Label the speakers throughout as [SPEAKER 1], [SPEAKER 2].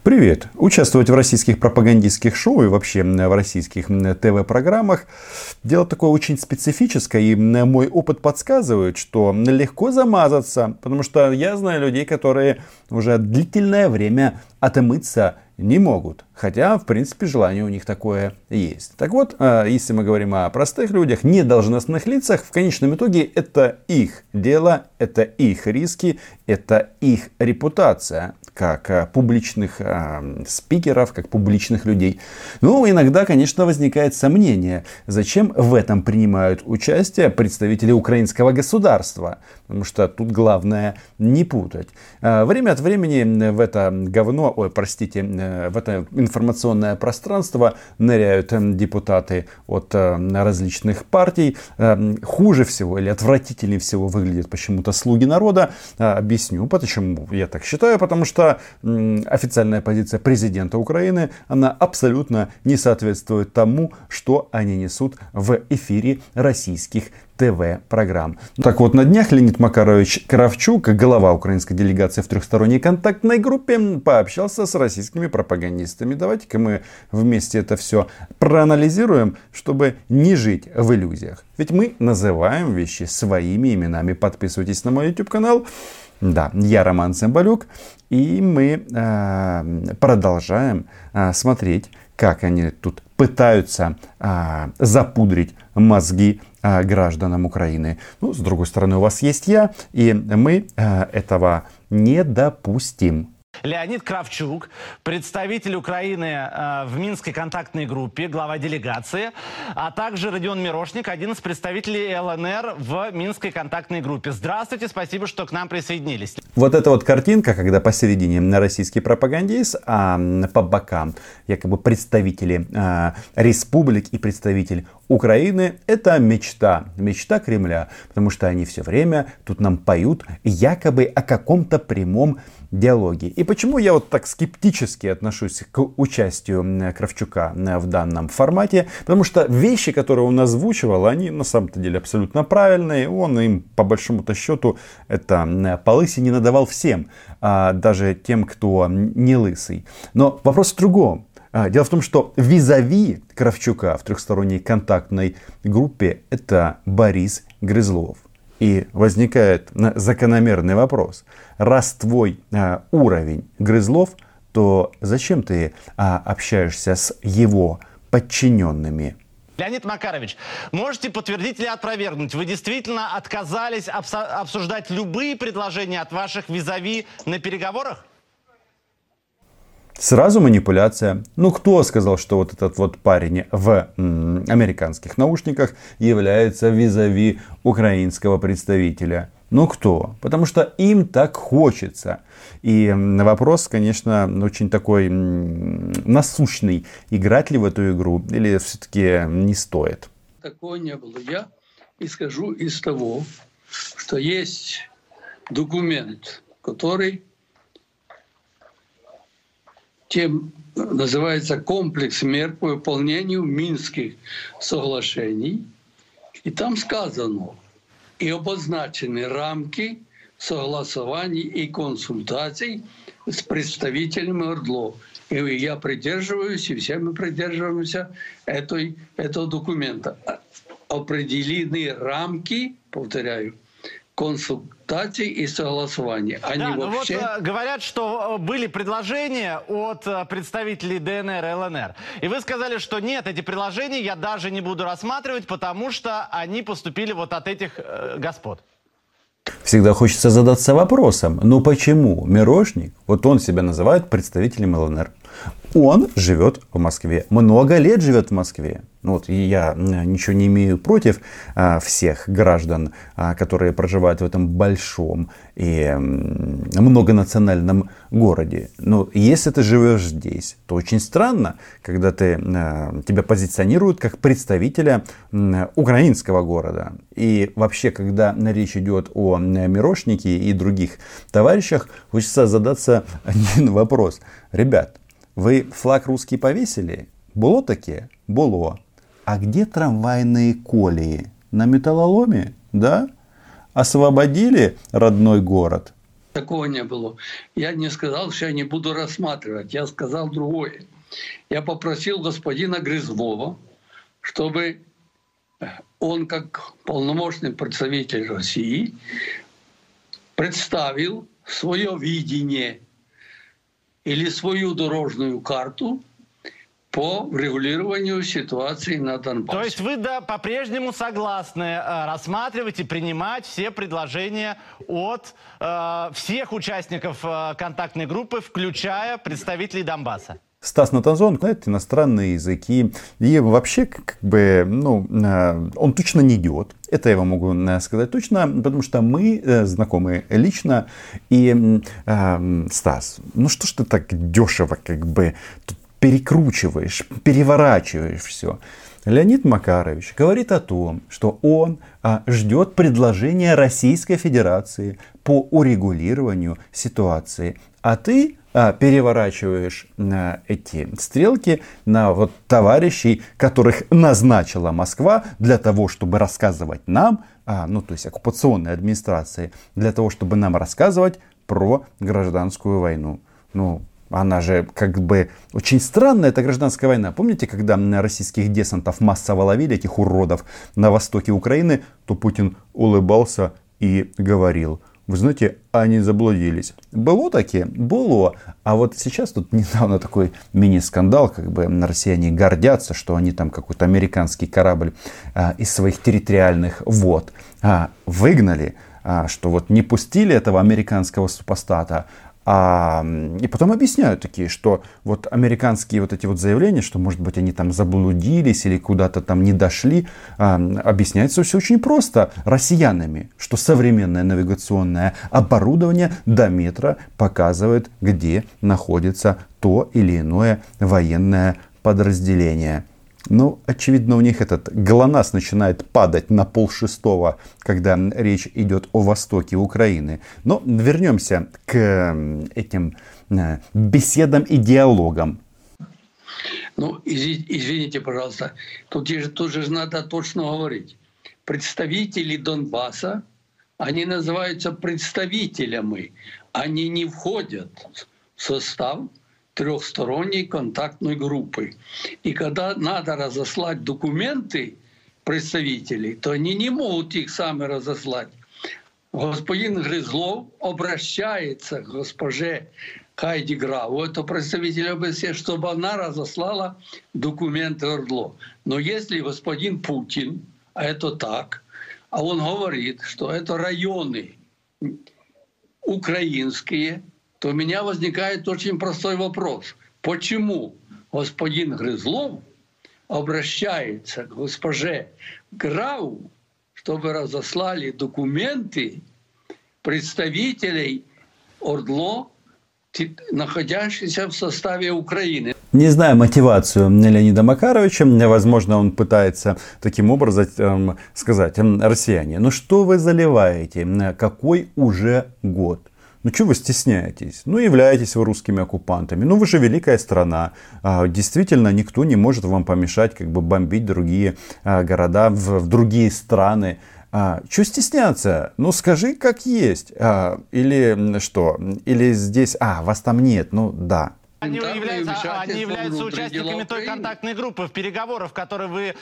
[SPEAKER 1] Привет! Участвовать в российских пропагандистских шоу и вообще в российских ТВ-программах дело такое очень специфическое. И мой опыт подсказывает, что легко замазаться. Потому что я знаю людей, которые уже длительное время отмыться не могут. Хотя, в принципе, желание у них такое есть. Так вот, если мы говорим о простых людях, недолжностных лицах, в конечном итоге это их дело, это их риски, это их репутация как публичных спикеров, как публичных людей. Ну, иногда, конечно, возникает сомнение, зачем в этом принимают участие представители украинского государства. Потому что тут главное не путать. Время от времени в это говно, в это информационное пространство ныряют депутаты от различных партий. Хуже всего или отвратительнее всего выглядят почему-то слуги народа. Объясню, почему я так считаю. Потому что официальная позиция президента Украины, она абсолютно не соответствует тому, что они несут в эфире российских ТВ-программ. Так вот, на днях Леонид Макарович Кравчук, глава украинской делегации в трехсторонней контактной группе, пообщался с российскими пропагандистами. Давайте-ка мы вместе это все проанализируем, чтобы не жить в иллюзиях. Ведь мы называем вещи своими именами. Подписывайтесь на мой YouTube-канал. Да, я Роман Цымбалюк. И мы продолжаем смотреть, как они тут пытаются запудрить мозги гражданам Украины. Ну, с другой стороны, у вас есть я, и мы этого не допустим.
[SPEAKER 2] Леонид Кравчук, представитель Украины в Минской контактной группе, глава делегации, а также Родион Мирошник, один из представителей ЛНР в Минской контактной группе. Здравствуйте, спасибо, что к нам присоединились.
[SPEAKER 1] Вот эта вот картинка, когда посередине российский пропагандист, а по бокам якобы представители республик и представитель Украины, это мечта Кремля, потому что они все время тут нам поют якобы о каком-то прямом диалоге. И почему я вот так скептически отношусь к участию Кравчука в данном формате? Потому что вещи, которые он озвучивал, они на самом-то деле абсолютно правильные. Он им, по большому-то счету, это по лысине надавал всем, даже тем, кто не лысый. Но вопрос в другом. Дело в том, что визави Кравчука в трехсторонней контактной группе это Борис Грызлов. И возникает закономерный вопрос. Раз твой уровень Грызлов, то зачем ты общаешься с его подчиненными?
[SPEAKER 2] Леонид Макарович, можете подтвердить или опровергнуть? Вы действительно отказались обсуждать любые предложения от ваших визави на переговорах?
[SPEAKER 1] Сразу манипуляция. Ну, кто сказал, что вот этот вот парень в американских наушниках является визави украинского представителя? Ну, кто? Потому что им так хочется. И вопрос, конечно, очень такой насущный. Играть ли в эту игру или все-таки не стоит?
[SPEAKER 3] Такого не было. Я исхожу из того, что есть документ, который тем называется комплекс мер по выполнению Минских соглашений. И там сказано, и обозначены рамки согласований и консультаций с представителями ОРДЛО. И я придерживаюсь, и все мы придерживаемся этого документа. Определены рамки, повторяю, консультаций и согласований. Они вообще...
[SPEAKER 2] вот говорят, что были предложения от представителей ДНР и ЛНР. И вы сказали, что нет, эти предложения я даже не буду рассматривать, потому что они поступили вот от этих господ.
[SPEAKER 1] Всегда хочется задаться вопросом, ну почему Мирошник, вот он себя называет представителем ЛНР, он живет в Москве, много лет живет в Москве. Вот, и я ничего не имею против всех граждан, которые проживают в этом большом и многонациональном городе. Но если ты живешь здесь, то очень странно, когда тебя позиционируют как представителя украинского города. И вообще, когда речь идет о Мирошнике и других товарищах, хочется задаться один вопрос. Ребят, вы флаг русский повесили? Было таке? Было. А где трамвайные колеи? На металлоломе? Да? Освободили родной город?
[SPEAKER 3] Такого не было. Я не сказал, что я не буду рассматривать. Я сказал другое. Я попросил господина Грызлова, чтобы он, как полномочный представитель России, представил свое видение или свою дорожную карту по регулированию ситуации на Донбассе.
[SPEAKER 2] То есть вы по-прежнему согласны рассматривать и принимать все предложения от всех участников контактной группы, включая представителей Донбасса?
[SPEAKER 1] Стас Натанзон знает иностранные языки и вообще он точно не идиот. Это я вам могу сказать точно, потому что мы знакомы лично. И Стас, ну что ж ты так дешево тут перекручиваешь, переворачиваешь все. Леонид Макарович говорит о том, что он ждет предложения Российской Федерации по урегулированию ситуации. А ты переворачиваешь эти стрелки на товарищей, которых назначила Москва для того, чтобы рассказывать нам, то есть оккупационной администрации, для того, чтобы нам рассказывать про гражданскую войну. Она же очень странная, эта гражданская война. Помните, когда российских десантов массово ловили, этих уродов, на востоке Украины, то Путин улыбался и говорил: вы знаете, они заблудились. Было такие? Было. А вот сейчас тут недавно такой мини-скандал, россияне гордятся, что они там какой-то американский корабль из своих территориальных вод выгнали, что не пустили этого американского супостата. И потом объясняют такие, что американские эти заявления, что может быть они там заблудились или куда-то там не дошли, объясняется все очень просто россиянами, что современное навигационное оборудование до метра показывает, где находится то или иное военное подразделение. Очевидно, у них этот ГЛОНАСС начинает падать на 5:30, когда речь идет о востоке Украины. Но вернемся к этим беседам и диалогам.
[SPEAKER 3] Извините, пожалуйста, тут же надо точно говорить. Представители Донбасса, они называются представителями, они не входят в состав трехсторонней контактной группы. И когда надо разослать документы представителей, то они не могут их сами разослать. Господин Грызлов обращается к госпоже Хайди Граву, это представитель ОБСЕ, чтобы она разослала документы ОРДЛО. Но если господин Путин, а это так, а он говорит, что это районы украинские, то у меня возникает очень простой вопрос. Почему господин Грызлов обращается к госпоже Граву, чтобы разослали документы представителей ОРДЛО, находящихся в составе Украины?
[SPEAKER 1] Не знаю мотивацию Леонида Макаровича. Возможно, он пытается таким образом сказать: россияне, что вы заливаете? Какой уже год? Чего вы стесняетесь? Являетесь вы русскими оккупантами. Вы же великая страна. Действительно, никто не может вам помешать бомбить другие города в другие страны. Чего стесняться? Скажи, как есть. Или что? Или здесь... вас там нет. Да.
[SPEAKER 2] Они являются участниками той контактной группы в переговорах, в которых вы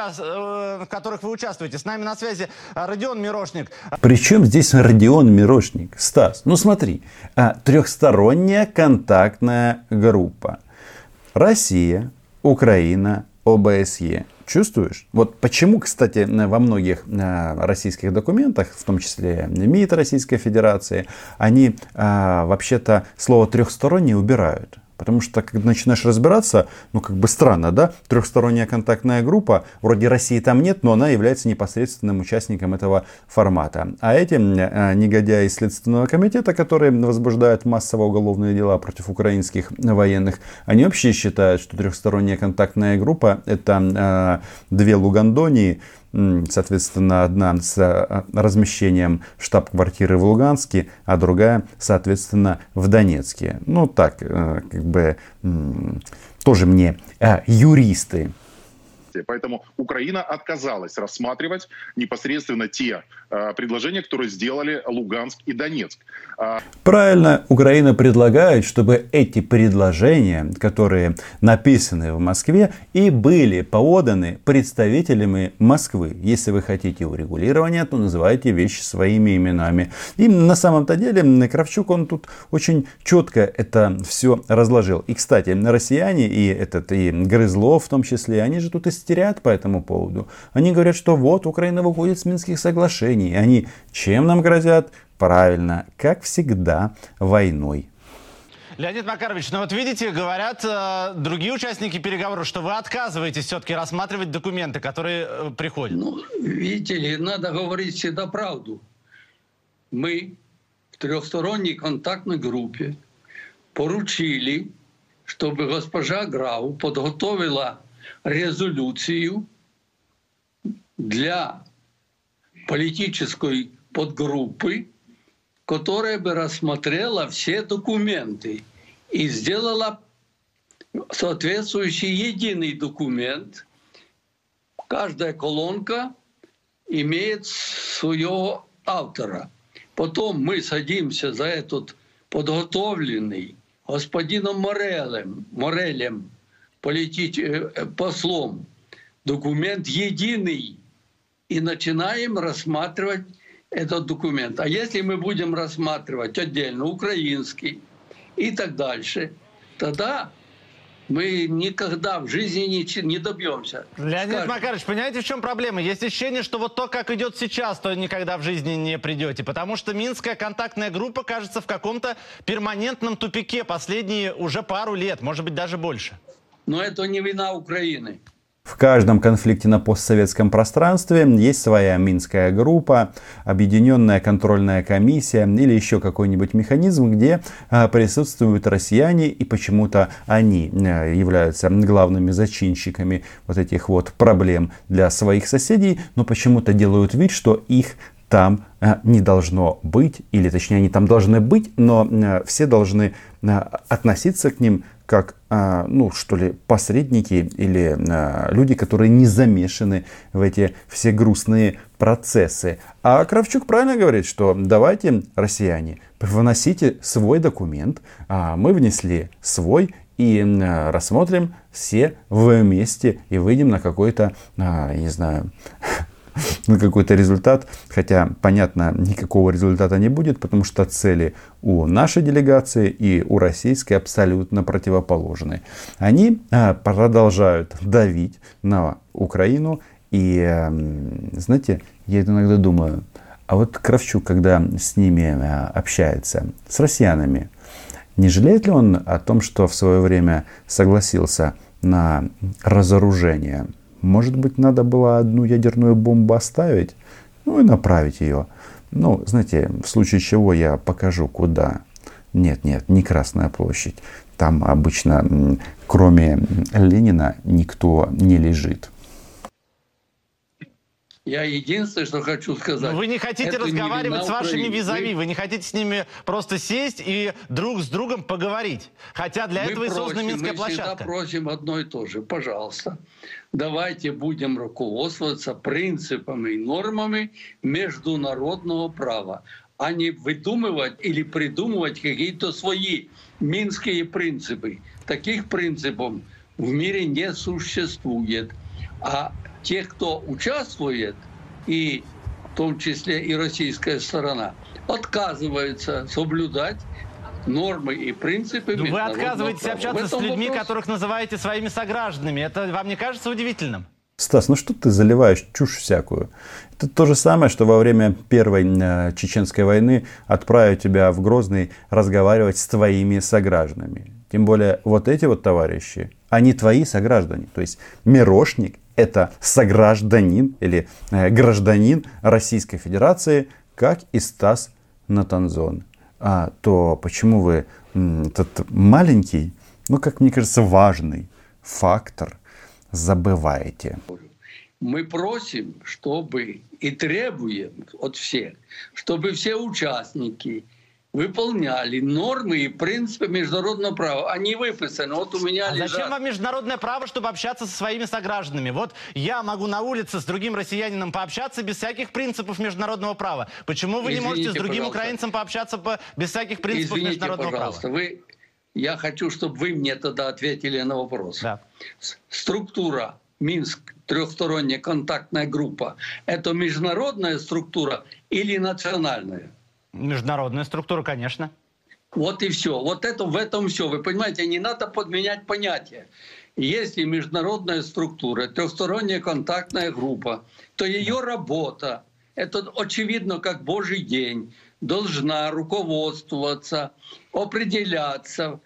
[SPEAKER 2] участвуете. С нами на связи Родион Мирошник.
[SPEAKER 1] Причем здесь Родион Мирошник? Стас, смотри. Трехсторонняя контактная группа. Россия, Украина, ОБСЕ. Чувствуешь? Почему, кстати, во многих российских документах, в том числе МИД Российской Федерации, они вообще-то слово «трехстороннее» убирают. Потому что, когда начинаешь разбираться, странно, да? Трехсторонняя контактная группа, вроде России там нет, но она является непосредственным участником этого формата. А эти негодяи из Следственного комитета, которые возбуждают массово уголовные дела против украинских военных, они вообще считают, что трехсторонняя контактная группа — это две Лугандонии, соответственно, одна с размещением штаб-квартиры в Луганске, а другая, соответственно, в Донецке. Так, тоже мне юристы
[SPEAKER 4] участия. Поэтому Украина отказалась рассматривать непосредственно те предложения, которые сделали Луганск и Донецк.
[SPEAKER 1] Правильно, Украина предлагает, чтобы эти предложения, которые написаны в Москве, и были поданы представителями Москвы. Если вы хотите урегулирования, то называйте вещи своими именами. И на самом-то деле Кравчук, он тут очень четко это все разложил. И, кстати, россияне и Грызлов в том числе, они же тут истерят по этому поводу. Они говорят, что вот Украина выходит с Минских соглашений. Они чем нам грозят? Правильно, как всегда, войной.
[SPEAKER 2] Леонид Макарович, ну вот видите, говорят другие участники переговоров, что вы отказываетесь все-таки рассматривать документы, которые приходят.
[SPEAKER 3] Ну, видите ли, надо говорить всегда правду. Мы в трехсторонней контактной группе поручили, чтобы госпожа Грау подготовила резолюцию для политической подгруппы, которая бы рассмотрела все документы и сделала соответствующий единый документ. Каждая колонка имеет своего автора. Потом мы садимся за этот подготовленный господином Морелем, послом, документ единый, и начинаем рассматривать этот документ. А если мы будем рассматривать отдельно украинский и так дальше, тогда мы никогда в жизни не добьемся.
[SPEAKER 2] Леонид Макарович, понимаете, в чем проблема? Есть ощущение, что вот то, как идет сейчас, то никогда в жизни не придете. Потому что Минская контактная группа, кажется, в каком-то перманентном тупике последние уже пару лет, может быть, даже больше.
[SPEAKER 3] Но это не вина Украины.
[SPEAKER 1] В каждом конфликте на постсоветском пространстве есть своя Минская группа, объединенная контрольная комиссия или еще какой-нибудь механизм, где присутствуют россияне, и почему-то они являются главными зачинщиками вот этих вот проблем для своих соседей, но почему-то делают вид, что их там не должно быть, или точнее они там должны быть, но все должны относиться к ним как, посредники или люди, которые не замешаны в эти все грустные процессы. А Кравчук правильно говорит, что давайте, россияне, вносите свой документ, мы внесли свой, и рассмотрим все вместе и выйдем на какой-то, не знаю, на какой-то результат, хотя, понятно, никакого результата не будет, потому что цели у нашей делегации и у российской абсолютно противоположны. Они продолжают давить на Украину, и, знаете, я иногда думаю, а вот Кравчук, когда с ними общается, с россиянами, не жалеет ли он о том, что в свое время согласился на разоружение? Может быть, надо было одну ядерную бомбу оставить, и направить ее. Знаете, в случае чего я покажу, куда. Нет, не Красная площадь. Там обычно, кроме Ленина, никто не лежит.
[SPEAKER 3] Я единственное, что хочу сказать...
[SPEAKER 2] Но вы не хотите разговаривать с вашими визави, вы не хотите с ними просто сесть и друг с другом поговорить. Хотя для этого и создана Минская площадка.
[SPEAKER 3] Мы всегда просим одно и то же. Пожалуйста, давайте будем руководствоваться принципами и нормами международного права, а не выдумывать или придумывать какие-то свои минские принципы. Таких принципов в мире не существует. А те, кто участвует, и в том числе и российская сторона, отказываются соблюдать нормы и принципы международного права.
[SPEAKER 2] Вы отказываетесь общаться с людьми, которых называете своими согражданами. Это вам не кажется удивительным?
[SPEAKER 1] Стас, что ты заливаешь чушь всякую? Это то же самое, что во время Первой Чеченской войны отправить тебя в Грозный разговаривать с твоими согражданами. Тем более вот эти вот товарищи, они твои сограждане. То есть Мирошник — это согражданин или гражданин Российской Федерации, как и Стас Натанзон. То почему вы этот маленький, как мне кажется, важный фактор забываете?
[SPEAKER 3] Мы просим, чтобы и требуем от всех, чтобы все участники выполняли нормы и принципы международного права. Они выписаны. Вот у меня
[SPEAKER 2] А
[SPEAKER 3] лежат...
[SPEAKER 2] зачем вам международное право, чтобы общаться со своими согражданами? Вот я могу на улице с другим россиянином пообщаться без всяких принципов международного права. Почему вы не можете с другим украинцем пообщаться без всяких принципов международного права?
[SPEAKER 3] Я хочу, чтобы вы мне тогда ответили на вопрос.
[SPEAKER 2] Да.
[SPEAKER 3] Структура Минск, трехсторонняя контактная группа, это международная структура или национальная?
[SPEAKER 2] Международная структура, конечно.
[SPEAKER 3] Вот и все. Вот это в этом все. Вы понимаете, не надо подменять понятия. Если международная структура, трехсторонняя контактная группа, то ее работа, это очевидно как Божий день, должна руководствоваться, определяться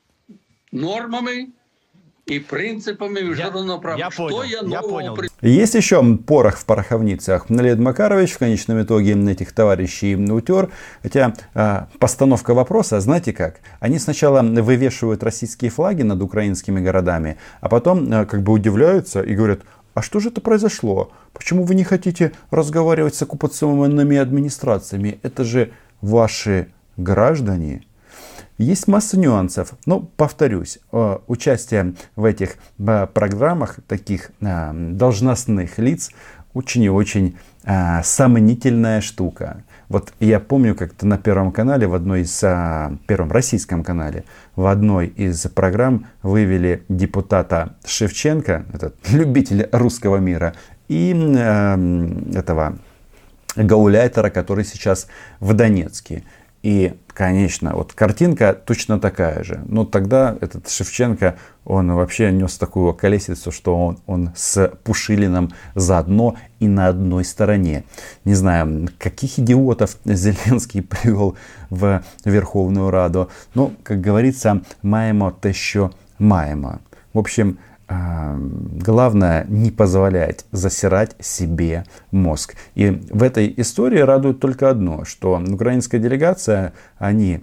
[SPEAKER 3] нормами и принципами международного права.
[SPEAKER 2] Я понял.
[SPEAKER 1] Есть еще порох в пороховницах. Леонид Макарович в конечном итоге этих товарищей утер. Хотя постановка вопроса, знаете как? Они сначала вывешивают российские флаги над украинскими городами, а потом как бы удивляются и говорят: а что же это произошло? Почему вы не хотите разговаривать с оккупационными администрациями? Это же ваши граждане. Есть масса нюансов, но повторюсь, участие в этих программах таких должностных лиц очень и очень сомнительная штука. Вот я помню, как-то на Первом канале, Первом российском канале, в одной из программ вывели депутата Шевченко, этот любитель русского мира, и этого гауляйтера, который сейчас в Донецке. И, конечно, вот картинка точно такая же. Но тогда этот Шевченко, он вообще нес такую колесицу, что он с Пушилиным заодно и на одной стороне. Не знаю, каких идиотов Зеленский привел в Верховную Раду. Но, как говорится, маемо те, що маемо. В общем, главное не позволять засирать себе мозг. И в этой истории радует только одно, что украинская делегация, они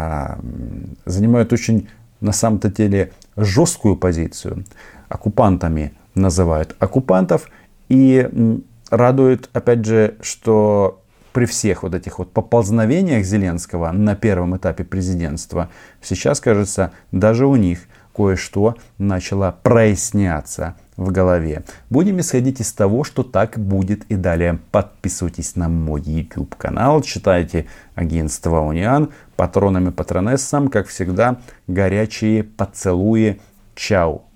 [SPEAKER 1] занимают очень, на самом-то деле, жесткую позицию. Оккупантами называют оккупантов. И радует, опять же, что при всех вот этих вот поползновениях Зеленского на первом этапе президентства, сейчас, кажется, даже у них кое-что начало проясняться в голове. Будем исходить из того, что так будет и далее. Подписывайтесь на мой YouTube канал, читайте агентство Униан, патронам и патронессам, как всегда, горячие поцелуи. Чао!